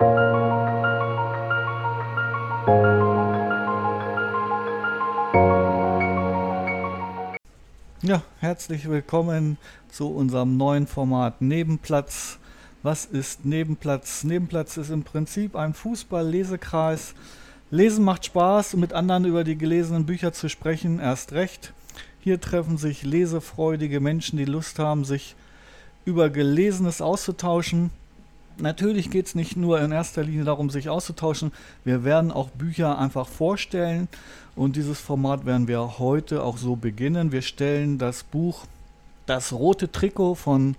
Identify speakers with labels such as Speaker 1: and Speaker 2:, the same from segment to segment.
Speaker 1: Ja, herzlich willkommen zu unserem neuen Format Nebenplatz. Was ist Nebenplatz? Nebenplatz ist im Prinzip ein Fußball-Lesekreis. Lesen macht Spaß und mit anderen über die gelesenen Bücher zu sprechen, erst recht. Hier treffen sich lesefreudige Menschen, die Lust haben, sich über Gelesenes auszutauschen. Natürlich geht es nicht nur in erster Linie darum, sich auszutauschen. Wir werden auch Bücher einfach vorstellen und dieses Format werden wir heute auch so beginnen. Wir stellen das Buch Das rote Trikot von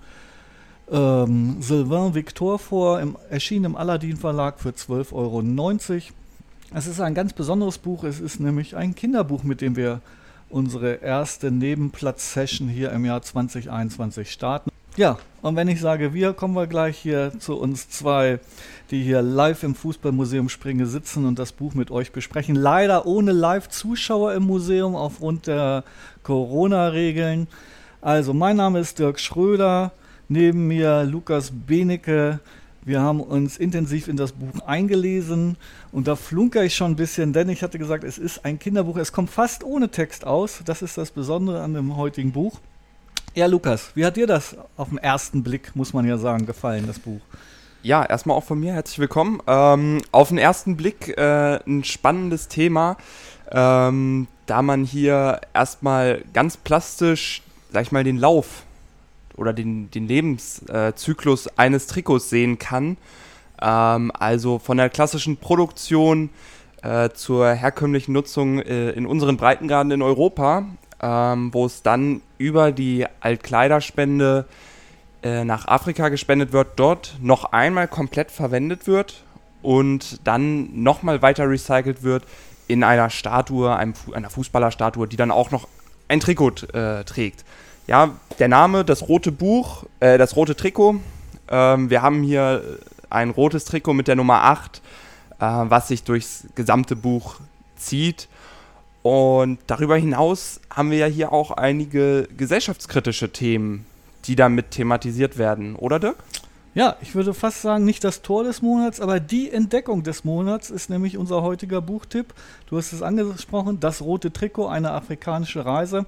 Speaker 1: Sylvain Victor vor, erschienen im Aladdin Verlag für 12,90 €. Es ist ein ganz besonderes Buch, es ist nämlich ein Kinderbuch, mit dem wir unsere erste Nebenplatz-Session hier im Jahr 2021 starten. Ja, und wenn ich sage wir, kommen wir gleich hier zu uns zwei, die hier live im Fußballmuseum Springe sitzen und das Buch mit euch besprechen. Leider ohne Live-Zuschauer im Museum aufgrund der Corona-Regeln. Also, mein Name ist Dirk Schröder, neben mir Lukas Benecke. Wir haben uns intensiv in das Buch eingelesen und da flunkere ich schon ein bisschen, denn ich hatte gesagt, es ist ein Kinderbuch. Es kommt fast ohne Text aus. Das ist das Besondere an dem heutigen Buch. Ja, Lukas, wie hat dir das auf den ersten Blick, muss man ja sagen, gefallen, das Buch?
Speaker 2: Ja, erstmal auch von mir herzlich willkommen. Auf den ersten Blick ein spannendes Thema, da man hier erstmal ganz plastisch, sag ich mal, den Lauf oder den Lebenszyklus eines Trikots sehen kann. Also von der klassischen Produktion zur herkömmlichen Nutzung in unseren Breitengraden in Europa, wo es dann über die Altkleiderspende nach Afrika gespendet wird, dort noch einmal komplett verwendet wird und dann nochmal weiter recycelt wird in einer Statue, einer Fußballerstatue, die dann auch noch ein Trikot trägt. Ja, der Name, das rote Trikot. Wir haben hier ein rotes Trikot mit der Nummer 8, was sich durchs gesamte Buch zieht. Und darüber hinaus haben wir ja hier auch einige gesellschaftskritische Themen, die damit thematisiert werden, oder Dirk?
Speaker 1: Ja, ich würde fast sagen, nicht das Tor des Monats, aber die Entdeckung des Monats ist nämlich unser heutiger Buchtipp. Du hast es angesprochen, Das rote Trikot, eine afrikanische Reise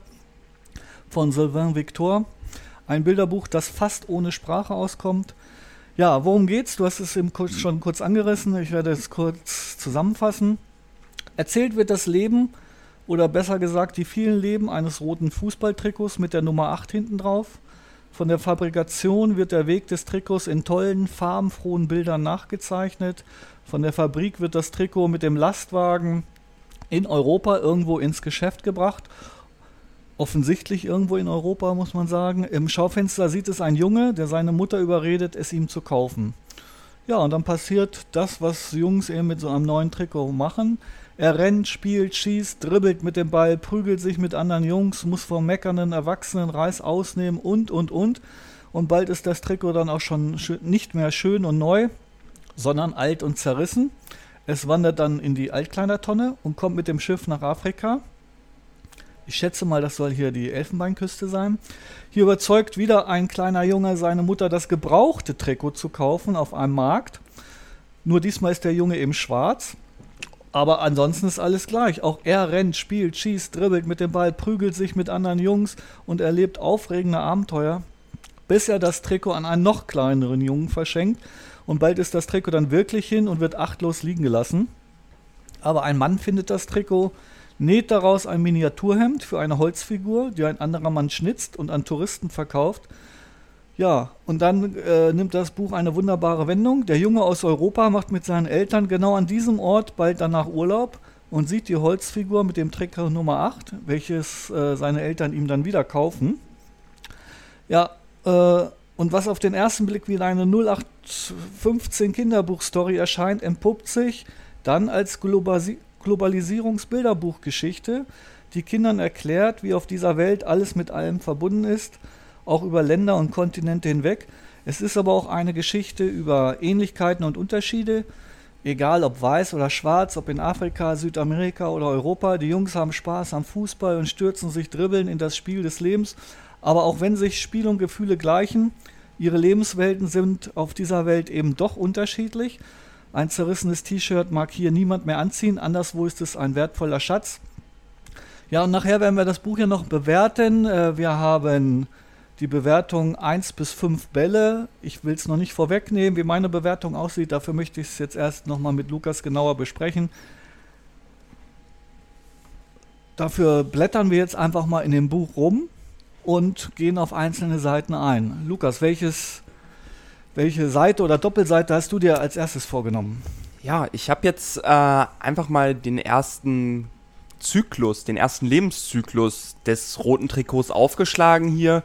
Speaker 1: von Sylvain Victor. Ein Bilderbuch, das fast ohne Sprache auskommt. Ja, worum geht's? Du hast es eben schon kurz angerissen, ich werde es kurz zusammenfassen. Erzählt wird das Leben, oder besser gesagt die vielen Leben eines roten Fußballtrikots mit der Nummer 8 hinten drauf. Von der Fabrikation wird der Weg des Trikots in tollen, farbenfrohen Bildern nachgezeichnet. Von der Fabrik wird das Trikot mit dem Lastwagen in Europa irgendwo ins Geschäft gebracht. Offensichtlich irgendwo in Europa, muss man sagen. Im Schaufenster sieht es ein Junge, der seine Mutter überredet, es ihm zu kaufen. Ja, und dann passiert das, was Jungs eben mit so einem neuen Trikot machen. Er rennt, spielt, schießt, dribbelt mit dem Ball, prügelt sich mit anderen Jungs, muss vom meckernden Erwachsenen Reiß ausnehmen und. Und bald ist das Trikot dann auch schon nicht mehr schön und neu, sondern alt und zerrissen. Es wandert dann in die Altkleidertonne und kommt mit dem Schiff nach Afrika. Ich schätze mal, das soll hier die Elfenbeinküste sein. Hier überzeugt wieder ein kleiner Junge seine Mutter, das gebrauchte Trikot zu kaufen auf einem Markt. Nur diesmal ist der Junge eben schwarz. Aber ansonsten ist alles gleich. Auch er rennt, spielt, schießt, dribbelt mit dem Ball, prügelt sich mit anderen Jungs und erlebt aufregende Abenteuer, bis er das Trikot an einen noch kleineren Jungen verschenkt. Und bald ist das Trikot dann wirklich hin und wird achtlos liegen gelassen. Aber ein Mann findet das Trikot, näht daraus ein Miniaturhemd für eine Holzfigur, die ein anderer Mann schnitzt und an Touristen verkauft. Ja, und dann nimmt das Buch eine wunderbare Wendung. Der Junge aus Europa macht mit seinen Eltern genau an diesem Ort bald danach Urlaub und sieht die Holzfigur mit dem Trikot Nummer 8, welches seine Eltern ihm dann wieder kaufen. Ja, und was auf den ersten Blick wie eine 0815 Kinderbuchstory erscheint, entpuppt sich dann als Globalisierungsbilderbuchgeschichte, die Kindern erklärt, wie auf dieser Welt alles mit allem verbunden ist, auch über Länder und Kontinente hinweg. Es ist aber auch eine Geschichte über Ähnlichkeiten und Unterschiede, egal ob weiß oder schwarz, ob in Afrika, Südamerika oder Europa. Die Jungs haben Spaß am Fußball und stürzen sich dribbeln in das Spiel des Lebens. Aber auch wenn sich Spiel und Gefühle gleichen, ihre Lebenswelten sind auf dieser Welt eben doch unterschiedlich. Ein zerrissenes T-Shirt mag hier niemand mehr anziehen, anderswo ist es ein wertvoller Schatz. Ja, und nachher werden wir das Buch ja noch bewerten. Wir haben die Bewertung 1 bis 5 Bälle. Ich will es noch nicht vorwegnehmen, wie meine Bewertung aussieht. Dafür möchte ich es jetzt erst nochmal mit Lukas genauer besprechen. Dafür blättern wir jetzt einfach mal in dem Buch rum und gehen auf einzelne Seiten ein. Lukas, welche Seite oder Doppelseite hast du dir als erstes vorgenommen?
Speaker 2: Ja, ich habe jetzt einfach mal den ersten Lebenszyklus des roten Trikots aufgeschlagen hier.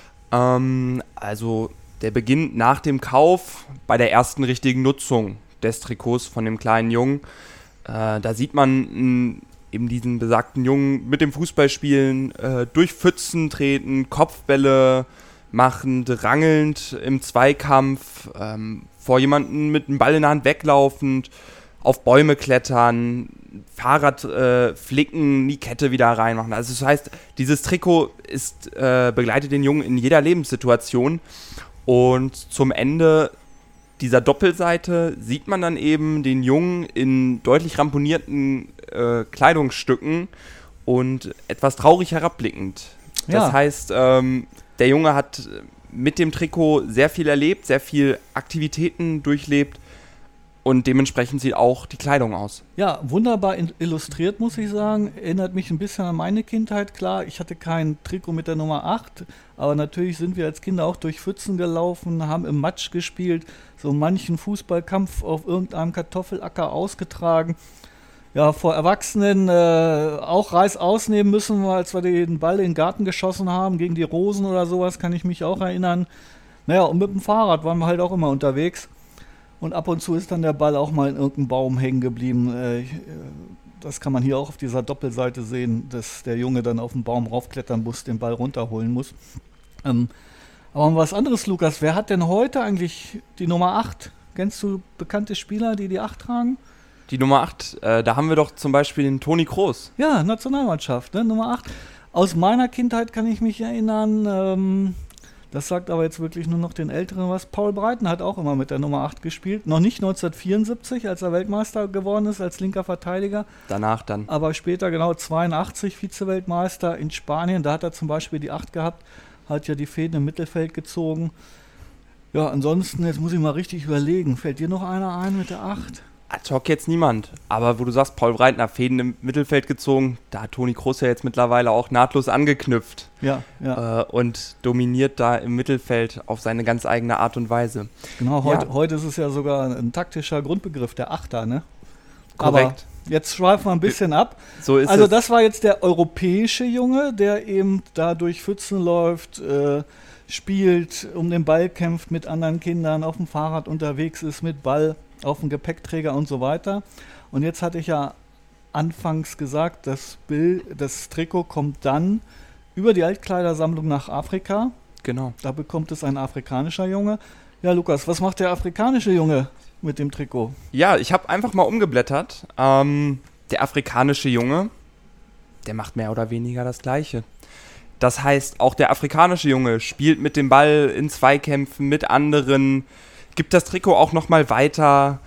Speaker 2: Also der beginnt nach dem Kauf bei der ersten richtigen Nutzung des Trikots von dem kleinen Jungen. Da sieht man eben diesen besagten Jungen mit dem Fußballspielen, durch Pfützen treten, Kopfbälle machend, rangelnd im Zweikampf, vor jemanden mit einem Ball in der Hand weglaufend, auf Bäume klettern, Fahrrad flicken, die Kette wieder reinmachen. Also das heißt, dieses Trikot begleitet den Jungen in jeder Lebenssituation. Und zum Ende dieser Doppelseite sieht man dann eben den Jungen in deutlich ramponierten Kleidungsstücken und etwas traurig herabblickend.
Speaker 1: Ja.
Speaker 2: Das heißt, der Junge hat mit dem Trikot sehr viel erlebt, sehr viel Aktivitäten durchlebt. Und dementsprechend sieht auch die Kleidung aus.
Speaker 1: Ja, wunderbar illustriert, muss ich sagen. Erinnert mich ein bisschen an meine Kindheit. Klar, ich hatte kein Trikot mit der Nummer 8, aber natürlich sind wir als Kinder auch durch Pfützen gelaufen, haben im Matsch gespielt, so manchen Fußballkampf auf irgendeinem Kartoffelacker ausgetragen. Ja, vor Erwachsenen auch Reiß ausnehmen müssen, als wir den Ball in den Garten geschossen haben, gegen die Rosen oder sowas, kann ich mich auch erinnern. Naja, und mit dem Fahrrad waren wir halt auch immer unterwegs. Und ab und zu ist dann der Ball auch mal in irgendeinem Baum hängen geblieben. Das kann man hier auch auf dieser Doppelseite sehen, dass der Junge dann auf den Baum raufklettern muss, den Ball runterholen muss. Aber was anderes, Lukas, wer hat denn heute eigentlich die Nummer 8? Kennst du bekannte Spieler, die die 8 tragen?
Speaker 2: Die Nummer 8, da haben wir doch zum Beispiel den Toni Kroos.
Speaker 1: Ja, Nationalmannschaft, ne? Nummer 8. Aus meiner Kindheit kann ich mich erinnern, das sagt aber jetzt wirklich nur noch den Älteren was. Paul Breiten hat auch immer mit der Nummer 8 gespielt. Noch nicht 1974, als er Weltmeister geworden ist, als linker Verteidiger.
Speaker 2: Danach dann.
Speaker 1: Aber später, genau 82, Vize-Weltmeister in Spanien. Da hat er zum Beispiel die 8 gehabt. Hat ja die Fäden im Mittelfeld gezogen. Ja, ansonsten, jetzt muss ich mal richtig überlegen. Fällt dir noch einer ein mit der 8?
Speaker 2: Ad hoc jetzt niemand. Aber wo du sagst, Paul Breitner, Fäden im Mittelfeld gezogen, da hat Toni Kroos ja jetzt mittlerweile auch nahtlos angeknüpft.
Speaker 1: Ja.
Speaker 2: Und dominiert da im Mittelfeld auf seine ganz eigene Art und Weise.
Speaker 1: Genau, heute ist es ja sogar ein taktischer Grundbegriff, der Achter, ne?
Speaker 2: Korrekt.
Speaker 1: Aber jetzt schweifen wir ein bisschen ab.
Speaker 2: So ist
Speaker 1: also
Speaker 2: es.
Speaker 1: Das war jetzt der europäische Junge, der eben da durch Pfützen läuft, spielt, um den Ball kämpft, mit anderen Kindern, auf dem Fahrrad unterwegs ist, mit Ball auf dem Gepäckträger und so weiter. Und jetzt hatte ich ja anfangs gesagt, das Trikot kommt dann über die Altkleidersammlung nach Afrika.
Speaker 2: Genau.
Speaker 1: Da bekommt es ein afrikanischer Junge. Ja, Lukas, was macht der afrikanische Junge mit dem Trikot?
Speaker 2: Ja, ich habe einfach mal umgeblättert. Der afrikanische Junge, der macht mehr oder weniger das Gleiche. Das heißt, auch der afrikanische Junge spielt mit dem Ball in Zweikämpfen mit anderen, gibt das Trikot auch nochmal weiter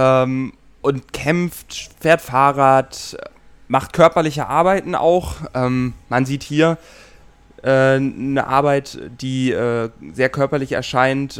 Speaker 2: und kämpft, fährt Fahrrad, macht körperliche Arbeiten auch. Man sieht hier eine Arbeit, die sehr körperlich erscheint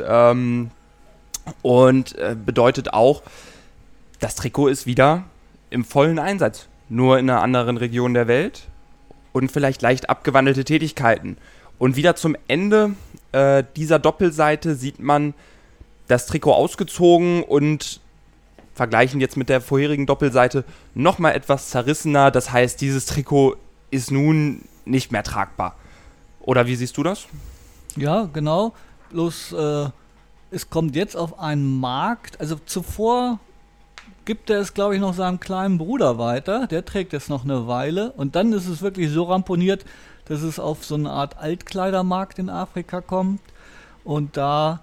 Speaker 2: und bedeutet auch, das Trikot ist wieder im vollen Einsatz, nur in einer anderen Region der Welt und vielleicht leicht abgewandelte Tätigkeiten. Und wieder zum Ende dieser Doppelseite sieht man das Trikot ausgezogen und vergleichen jetzt mit der vorherigen Doppelseite nochmal etwas zerrissener. Das heißt, dieses Trikot ist nun nicht mehr tragbar. Oder wie siehst du das?
Speaker 1: Ja, genau. Bloß es kommt jetzt auf einen Markt. Also zuvor gibt er es, glaube ich, noch seinem kleinen Bruder weiter. Der trägt es noch eine Weile. Und dann ist es wirklich so ramponiert, dass es auf so eine Art Altkleidermarkt in Afrika kommt. Und da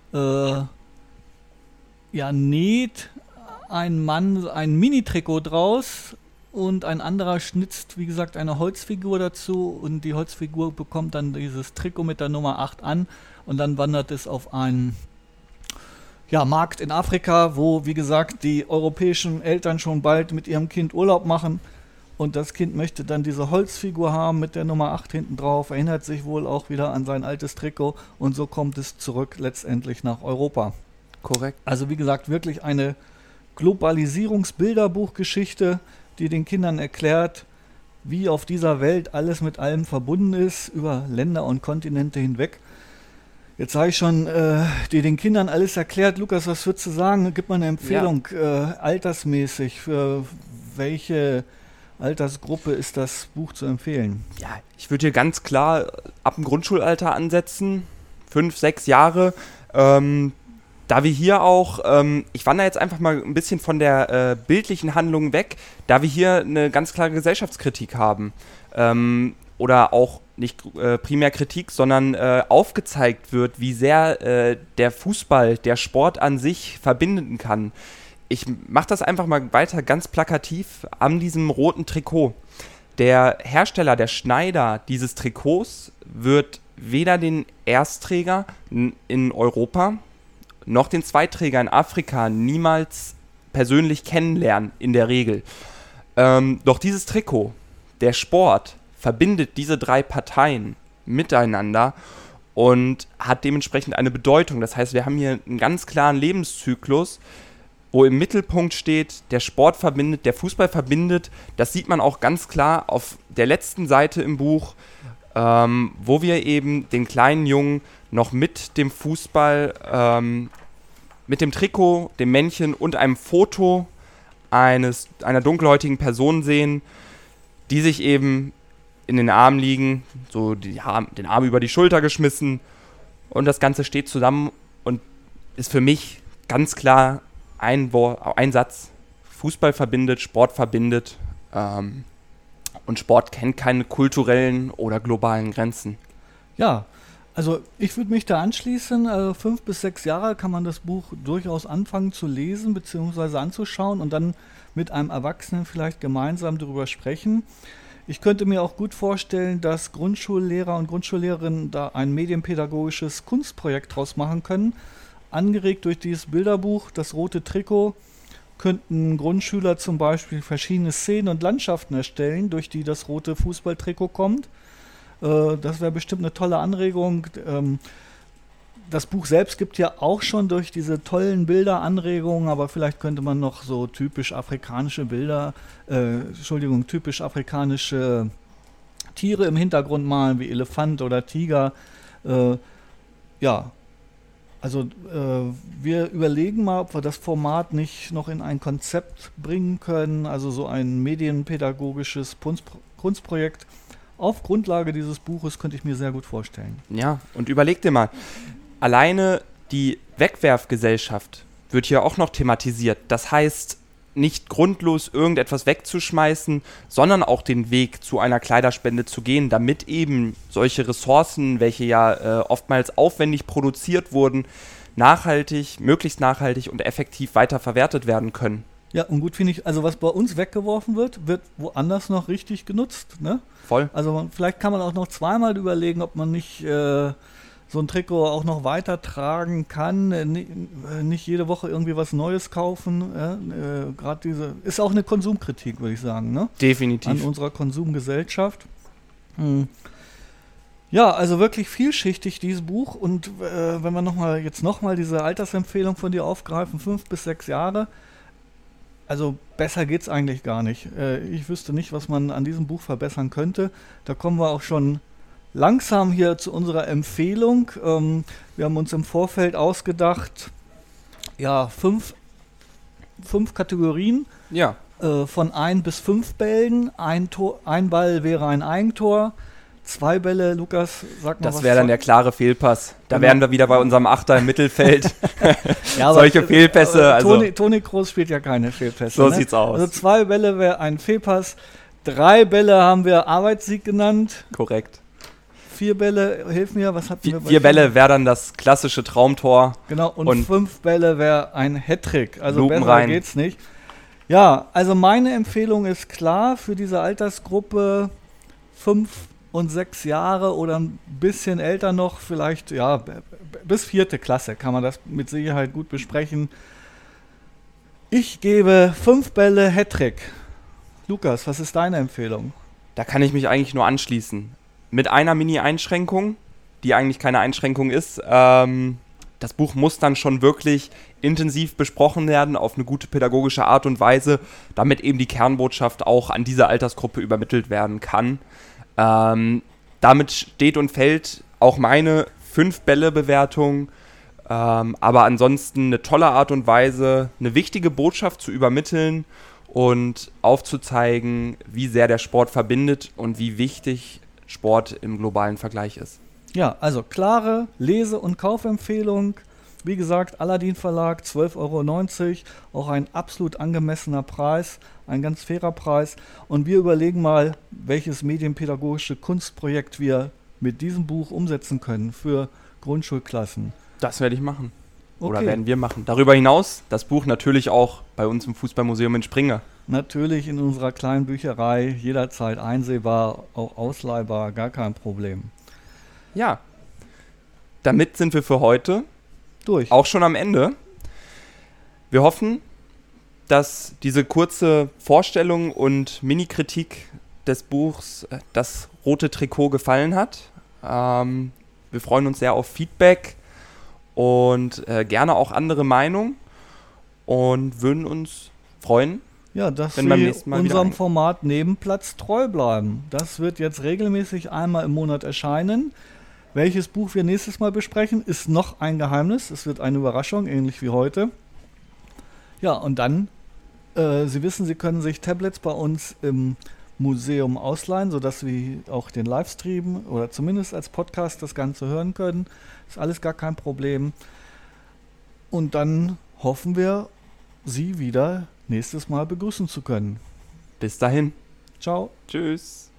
Speaker 1: näht ein Mann ein Mini-Trikot draus und ein anderer schnitzt, wie gesagt, eine Holzfigur dazu und die Holzfigur bekommt dann dieses Trikot mit der Nummer 8 an und dann wandert es auf einen Markt in Afrika, wo, wie gesagt, die europäischen Eltern schon bald mit ihrem Kind Urlaub machen. Und das Kind möchte dann diese Holzfigur haben mit der Nummer 8 hinten drauf, erinnert sich wohl auch wieder an sein altes Trikot und so kommt es zurück letztendlich nach Europa.
Speaker 2: Korrekt.
Speaker 1: Also wie gesagt, wirklich eine Globalisierungsbilderbuchgeschichte, die den Kindern erklärt, wie auf dieser Welt alles mit allem verbunden ist, über Länder und Kontinente hinweg. Jetzt habe ich schon dir den Kindern alles erklärt. Lukas, was würdest du sagen? Gib mal eine Empfehlung, altersmäßig, für welche Altersgruppe ist das Buch zu empfehlen?
Speaker 2: Ja, ich würde hier ganz klar ab dem Grundschulalter ansetzen, 5, 6 Jahre. Da wir hier auch, ich wandere jetzt einfach mal ein bisschen von der bildlichen Handlung weg, da wir hier eine ganz klare Gesellschaftskritik haben. Oder auch nicht primär Kritik, sondern aufgezeigt wird, wie sehr der Fußball, der Sport an sich verbinden kann. Ich mache das einfach mal weiter ganz plakativ an diesem roten Trikot. Der Hersteller, der Schneider dieses Trikots wird weder den Erstträger in Europa noch den Zweitträger in Afrika niemals persönlich kennenlernen, in der Regel. Doch dieses Trikot, der Sport, verbindet diese 3 Parteien miteinander und hat dementsprechend eine Bedeutung. Das heißt, wir haben hier einen ganz klaren Lebenszyklus, wo im Mittelpunkt steht, der Sport verbindet, der Fußball verbindet. Das sieht man auch ganz klar auf der letzten Seite im Buch, wo wir eben den kleinen Jungen noch mit dem Fußball, mit dem Trikot, dem Männchen und einem Foto einer dunkelhäutigen Person sehen, die sich eben in den Armen liegen, so den Arm über die Schulter geschmissen und das Ganze steht zusammen und ist für mich ganz klar ein Satz: Fußball verbindet, Sport verbindet, und Sport kennt keine kulturellen oder globalen Grenzen.
Speaker 1: Ja, also ich würde mich da anschließen. 5 bis 6 Jahre kann man das Buch durchaus anfangen zu lesen bzw. anzuschauen und dann mit einem Erwachsenen vielleicht gemeinsam darüber sprechen. Ich könnte mir auch gut vorstellen, dass Grundschullehrer und Grundschullehrerinnen da ein medienpädagogisches Kunstprojekt draus machen können. Angeregt durch dieses Bilderbuch, das rote Trikot, könnten Grundschüler zum Beispiel verschiedene Szenen und Landschaften erstellen, durch die das rote Fußballtrikot kommt. Das wäre bestimmt eine tolle Anregung. Das Buch selbst gibt ja auch schon durch diese tollen Bilder Anregungen, aber vielleicht könnte man noch so typisch afrikanische typisch afrikanische Tiere im Hintergrund malen, wie Elefant oder Tiger. Also wir überlegen mal, ob wir das Format nicht noch in ein Konzept bringen können, also so ein medienpädagogisches Kunstprojekt. Auf Grundlage dieses Buches könnte ich mir sehr gut vorstellen.
Speaker 2: Ja, und überleg dir mal, alleine die Wegwerfgesellschaft wird hier auch noch thematisiert. Das heißt, nicht grundlos irgendetwas wegzuschmeißen, sondern auch den Weg zu einer Kleiderspende zu gehen, damit eben solche Ressourcen, welche ja oftmals aufwendig produziert wurden, möglichst nachhaltig und effektiv weiterverwertet werden können.
Speaker 1: Ja, und gut finde ich, also was bei uns weggeworfen wird woanders noch richtig genutzt, ne?
Speaker 2: Voll.
Speaker 1: Also vielleicht kann man auch noch zweimal überlegen, ob man nicht so ein Trikot auch noch weitertragen kann, nicht jede Woche irgendwie was Neues kaufen. Gerade ist auch eine Konsumkritik, würde ich sagen, ne?
Speaker 2: Definitiv.
Speaker 1: An unserer Konsumgesellschaft. Ja, also wirklich vielschichtig dieses Buch und wenn wir nochmal diese Altersempfehlung von dir aufgreifen, 5 bis 6 Jahre, also besser geht's eigentlich gar nicht. Ich wüsste nicht, was man an diesem Buch verbessern könnte. Da kommen wir auch schon langsam hier zu unserer Empfehlung. Wir haben uns im Vorfeld ausgedacht, 5 Kategorien, von 1 bis 5 Bällen. Ein Ball wäre ein Eigentor. 2 Bälle, Lukas, sag mal was.
Speaker 2: Das wäre dann der klare Fehlpass. Da wären wir wieder bei unserem Achter im Mittelfeld.
Speaker 1: Ja,
Speaker 2: solche Fehlpässe.
Speaker 1: Toni Kroos spielt ja keine Fehlpässe.
Speaker 2: So sieht's aus.
Speaker 1: Also 2 Bälle wäre ein Fehlpass. 3 Bälle haben wir Arbeitssieg genannt.
Speaker 2: Korrekt.
Speaker 1: 4 Bälle, hilf mir, was hatten wir?
Speaker 2: 4 Bälle wäre dann das klassische Traumtor.
Speaker 1: Genau, und 5 Bälle wäre ein Hattrick. Also
Speaker 2: Lupen
Speaker 1: besser
Speaker 2: rein.
Speaker 1: Geht's nicht. Ja, also meine Empfehlung ist klar für diese Altersgruppe 5 und 6 Jahre oder ein bisschen älter noch, vielleicht ja bis 4. Klasse kann man das mit Sicherheit gut besprechen. Ich gebe 5 Bälle Hattrick. Lukas, was ist deine Empfehlung?
Speaker 2: Da kann ich mich eigentlich nur anschließen. Mit einer Mini-Einschränkung, die eigentlich keine Einschränkung ist. Das Buch muss dann schon wirklich intensiv besprochen werden, auf eine gute pädagogische Art und Weise, damit eben die Kernbotschaft auch an diese Altersgruppe übermittelt werden kann. Damit steht und fällt auch meine 5-Bälle-Bewertung. Aber ansonsten eine tolle Art und Weise, eine wichtige Botschaft zu übermitteln und aufzuzeigen, wie sehr der Sport verbindet und wie wichtig Sport im globalen Vergleich ist.
Speaker 1: Ja, also klare Lese- und Kaufempfehlung. Wie gesagt, Aladdin Verlag, 12,90 €, auch ein absolut angemessener Preis, ein ganz fairer Preis. Und wir überlegen mal, welches medienpädagogische Kunstprojekt wir mit diesem Buch umsetzen können für Grundschulklassen.
Speaker 2: Das werde ich machen. Oder
Speaker 1: Okay.
Speaker 2: werden wir machen. Darüber hinaus das Buch natürlich auch bei uns im Fußballmuseum in Springe.
Speaker 1: Natürlich in unserer kleinen Bücherei, jederzeit einsehbar, auch ausleihbar, gar kein Problem.
Speaker 2: Ja, damit sind wir für heute
Speaker 1: Durch.
Speaker 2: auch schon am Ende. Wir hoffen, dass diese kurze Vorstellung und Mini-Kritik des Buchs Das rote Trikot gefallen hat. Wir freuen uns sehr auf Feedback und gerne auch andere Meinungen und würden uns freuen,
Speaker 1: Ja, dass
Speaker 2: wenn beim
Speaker 1: wir
Speaker 2: nächsten Mal wieder
Speaker 1: unserem
Speaker 2: ein-
Speaker 1: Format Nebenplatz treu bleiben. Das wird jetzt regelmäßig einmal im Monat erscheinen. Welches Buch wir nächstes Mal besprechen, ist noch ein Geheimnis. Es wird eine Überraschung, ähnlich wie heute. Ja, und dann, Sie wissen, Sie können sich Tablets bei uns im Museum ausleihen, sodass wir auch den Livestream oder zumindest als Podcast das Ganze hören können. Ist alles gar kein Problem. Und dann hoffen wir, Sie wieder nächstes Mal begrüßen zu können.
Speaker 2: Bis dahin.
Speaker 1: Ciao.
Speaker 2: Tschüss.